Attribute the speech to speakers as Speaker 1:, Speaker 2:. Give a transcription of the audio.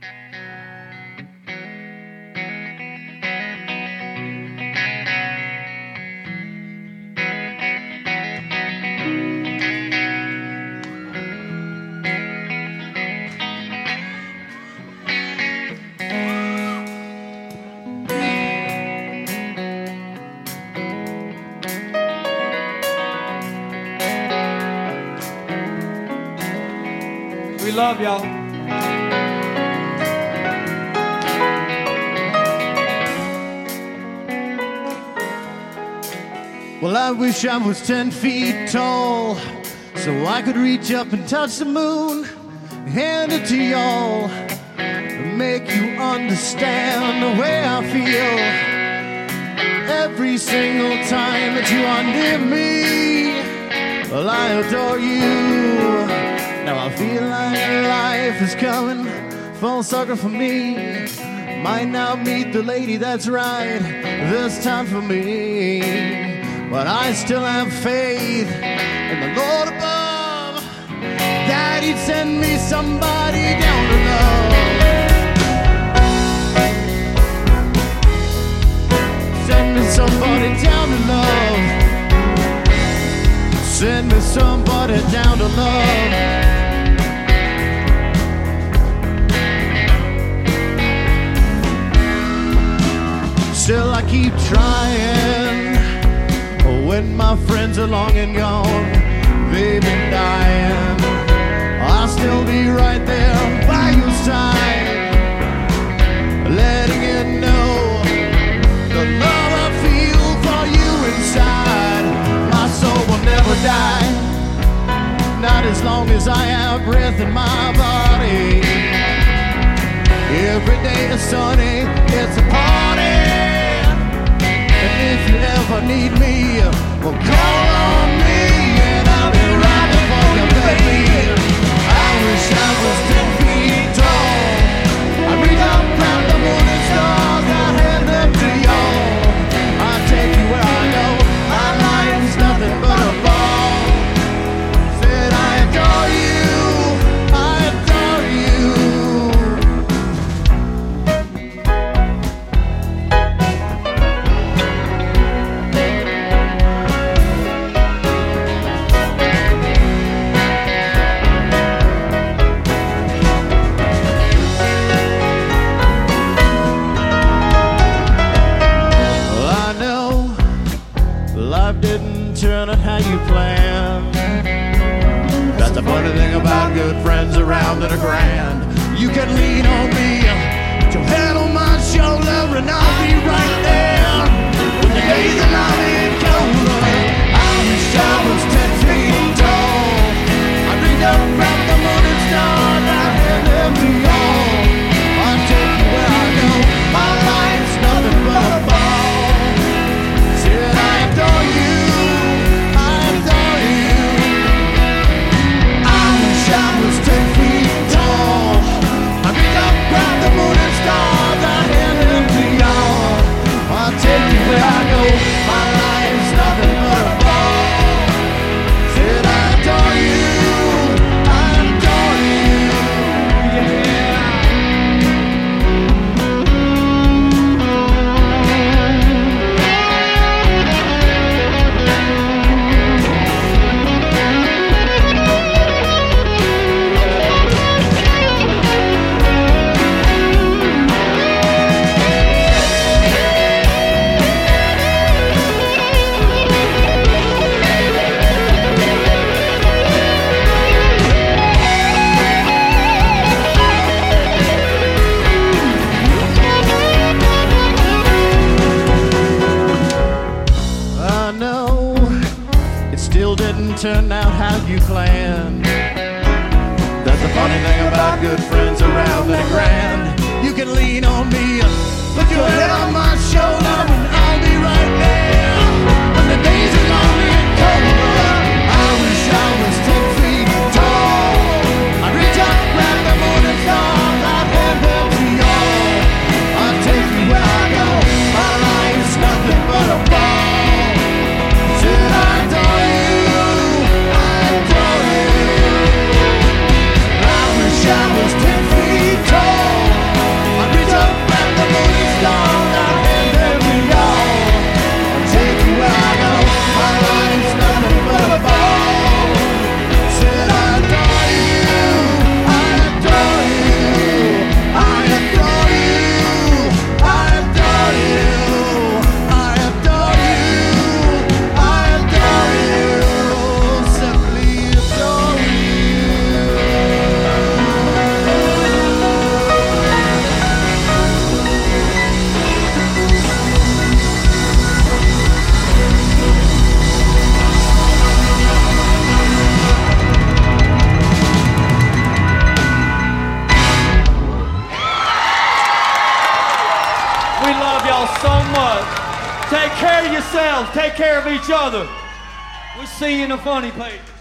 Speaker 1: We love y'all.
Speaker 2: Well, I wish I was 10 feet tall, so I could reach up and touch the moon, hand it to y'all, and make you understand the way I feel. Every single time that you are near me, well, I adore you. Now I feel like life is coming full circle for me. Might not meet the lady that's right this time for me, but I still have faith in the Lord above, that He'd send me somebody down to love. Send me somebody down to love. Send me somebody down to love. Still I keep trying, when my friends are long and gone, they've been dying, I'll still be right there by your side, letting you know the love I feel for you inside. My soul will never die, not as long as I have breath in my body. Every day is sunny, it's a party. And if you ever need me, well, call on me, and I'll be right for you, baby. I wish I was 10 feet tall. I reach up past the moon and stars, I hand them to y'all. I'll take you where I know my life's nothing but a ball. Said I adore you, I adore you. Turn out how you plan. That's the funny thing about good friends around that are grand. You can lean on me, put your head on my shoulder, and I'll be right there when the days are long and colder. I wish I was 10 feet tall. I reach up from the moon and stars, I hand them to y'all. I'll take you where I go, my life's nothing but a ball. Said I adore you, I was 10 feet tall. I reach up, grab the moon and stars.
Speaker 1: so much. Take care of yourselves. Take care of each other. We'll see you in the funny page.